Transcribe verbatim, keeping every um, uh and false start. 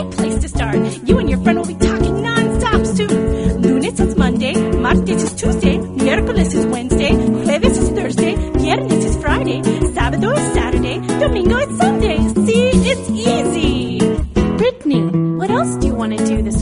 great place to start. You and your friend will be talking non-stop soon. Lunes is Monday, martes is Tuesday, miércoles is Wednesday, jueves is Thursday, viernes is Friday, sábado is Saturday, domingo is Sunday. See, it's easy. Brittany, what else do you want to do this